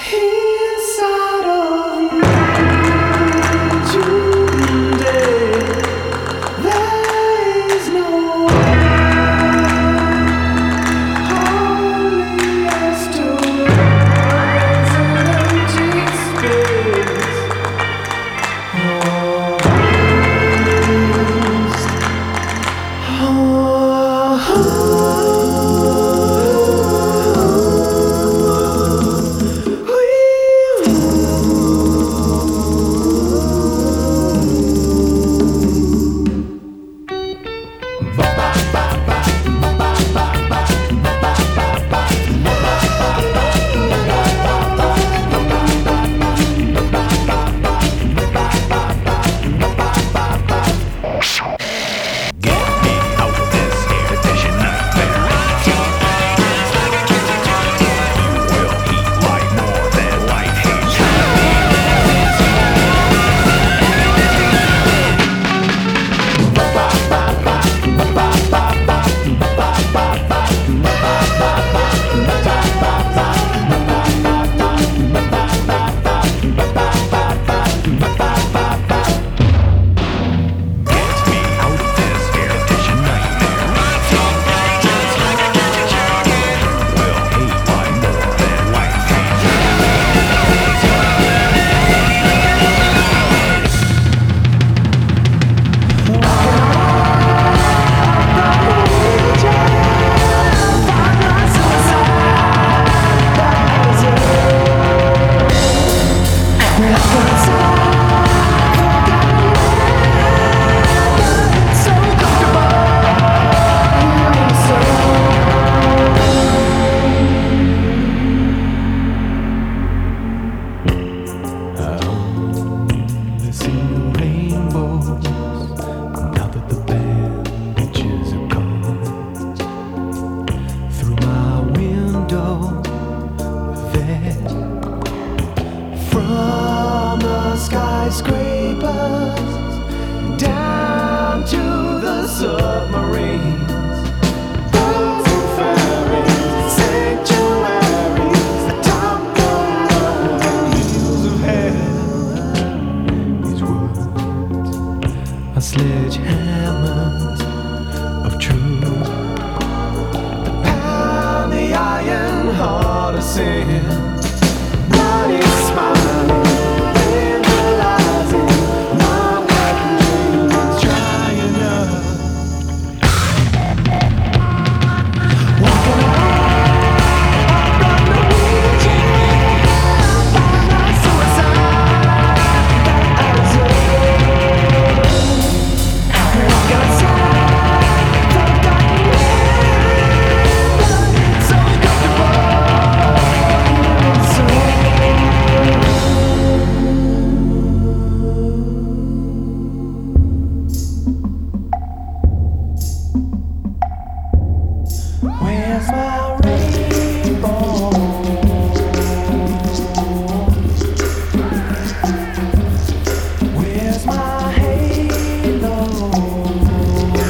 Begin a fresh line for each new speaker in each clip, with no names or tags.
inside of you today. There is no holy asteroids in empty space. From the skyscrapers down to the submarines, birds and fairies, sanctuaries, atop the hills of hell. These words are sledgehammers of truth that pound the iron heart of sin. Bloody smiling, vandalizing, long like dreams drying up. Walking up on the weekend, by suicide, walking outside, so comfortable. Where's my rainbow? Where's my halo?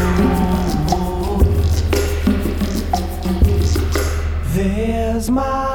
There's my